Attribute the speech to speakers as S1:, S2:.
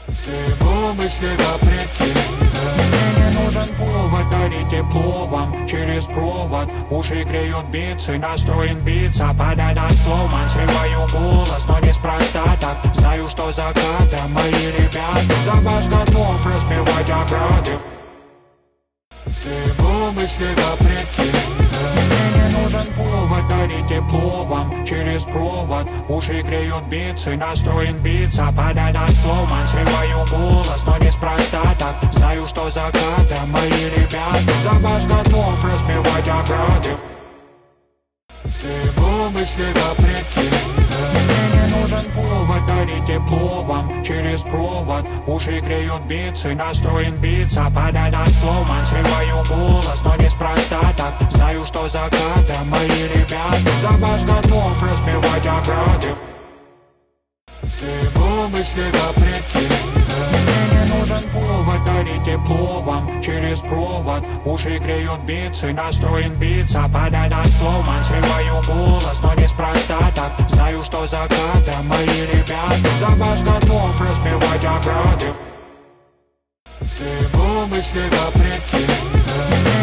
S1: Всему мысли вопреки. Мне не нужен повод дарить тепло вам через провод. Уши греют битсы, настроен биться под этот флоуман. Срываю голос, но неспроста так. Знаю, что за кадром мои ребята. За вас готов разбивать ограды. Всему мысли вопреки. Мне не нужен повод дарить тепло вам через провод. Уши греют битсы, настроен биться под этот флоуман. Срываю голос, но неспроста так. Знаю, что за кадром мои ребята. За вас готов разбивать ограды. Всему мысли вопреки. Мне не нужен повод дарить тепло вам через провод. Уши греют битсы, настроен биться под этот флоуман. Срываю голос, но неспроста так. Знаю, что за кадром мои ребята. За вас готов разбивать ограды. Всему мысли вопреки. Мне не нужен повод дарить тепло вам через провод. Уши греют битсы, настроен биться под этот флоуман. Срываю голос, но неспроста так. Знаю, что за кадром мои ребята. За вас готов разбивать ограды. Всему мысли вопреки.